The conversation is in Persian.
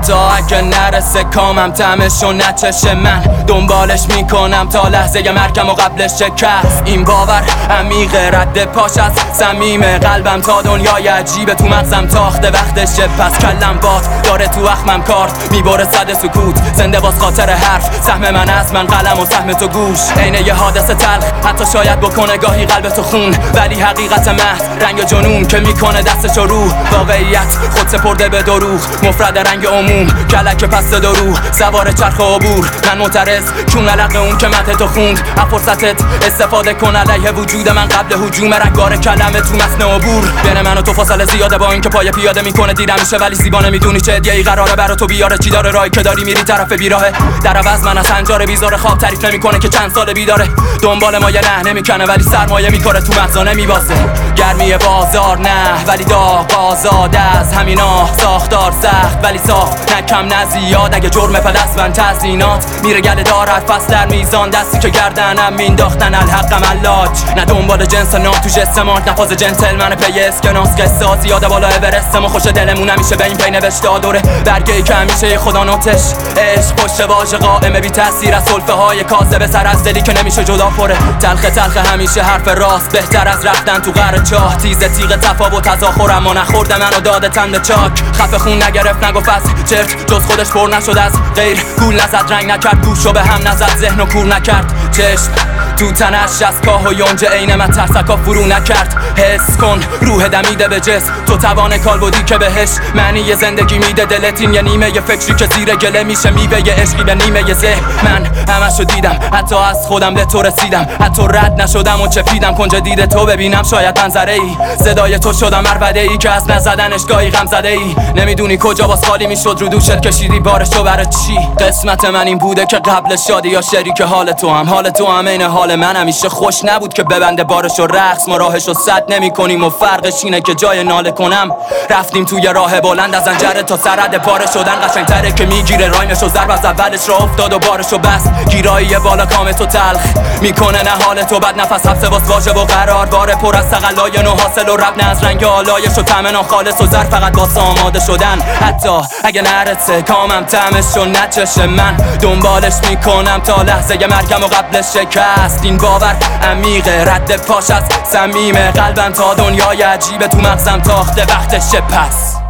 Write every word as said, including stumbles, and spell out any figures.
حتی اگه نرسه کامم تمش و نچش من دنبالش میکنم تا لحظه مرگم و قبلش شکست. این باور عمیقه رد پاش از صمیم قلبم تا دنیای عجیبه تو مغزم تاخته وقتشه. پس کلم باد داره تو اخمم کارت میبره صد سکوت زنده باز خاطر حرف سهم من از من قلم و سهم تو گوش عین یه حادثه تلخ حتی شاید بکنه گاهی قلب تو خون ولی حقیقت محض رنگ جنون که میکنه دستشو رو واقعیت خود سپرده به دروغ مفرد رنگ عموم کلک پس درو سوار چرخ عبور من معترض چون علق اون که مته تو خوند از فرصتت استفاده کن علیه وجود من قبل هجوم رنگار کلمه تو متن عبور بین من و تو فاصله زیاده با اینکه پای پیاده میکنه دیرم میشه ولی زیبا نمیدونی چه هدیه‌ای قراره برا تو بیاره چی داره راهی که داری میری طرف بیراهه در عوض من از هنجار بیزار خواب تعریف نمیکنه که چند سال بیداره دنبال ما یه نه نمیکنه ولی سرمایه میکاره تو مغزا نمیبازه گرمی بازار نه ولی داغ آزاده از همینا ساختار سخت ولی ساخت نکم نه زیاد اگه جرم پدست من تزیینات میره گله دار هر فصل در میزان دستی که گردنم مینداختن الحقم علاج نه دنبال جنس نام تو جسمات نفاز جنتلمن پی اسکناس قصه زیاده بالا اورست ما خوش دلمون همیشه به این پی نوشته داره برگه که همیشه خدا نوتش عشق پشت واژه قائمه بی تاثیر از سلفه های کاذب سر از دلی که نمیشه جدا پره تلخ تلخ همیشه حرف راست بهتر از رفتن تو غر چاه تیزه تیغ تفاوت تزاخر اما نخورده منو داده تن به چاک خفه خون نگرفت نگفت از چرت جز خودش پر نشد از غیر گول نزد رنگ نکرد گوشو به هم نزد ذهن و کور نکرد چشم تو تنش از کاه و یونج عین من ترسکا فرو نکرد حس کن روح دمیده به جسم تو توان کالبدی که بهش معنی زندگی میده دلت این یه نیمه یه فکری که زیر گله میشه میوه یه عشقی به نیمه یه ذهن من همشو دیدم حتی از خودم به تو رسیدم حتی رد نشدم و چپیدم کنج دید تو ببینم شاید منظره ای صدای تو شدم عربده ای که از نزدنش گاهی غم زده ای نمیدونی کجا باز خالی میشد رو دوشت کشیدی بارشو برای چی قسمت من این بوده که قبل شادی یا شریک حال تو هم حال تو هم این حال من همیشه خوش نبود که ببنده بارشو رقص ما راهشو سد نمی کنیم و فرقش اینه که جای ناله کنم رفتیم توی راه بلند از انجره تا سرد پاره شدن قشنگتره که میگیره رایم ضرب از اولش را افتاد و بارشو بس گیرایی بالا کام تو تلخ میکنه نه حال تو بد نفس حبس باز واجب و قرار باره پر از تقلای نو حاصل و رب نه از رنگ آلایش و طعم ناخالص و زر فقط واسه آماده شدن حتی اگه نرسه کامم طعمش و نچش من دنبالش میکنم تا لحظه مرگم و قبلش شکست. این باور عمیقه رد پاش از صمیم قلبم تا دنیای عجیبه تو مغزم تاخته وقتشه. پس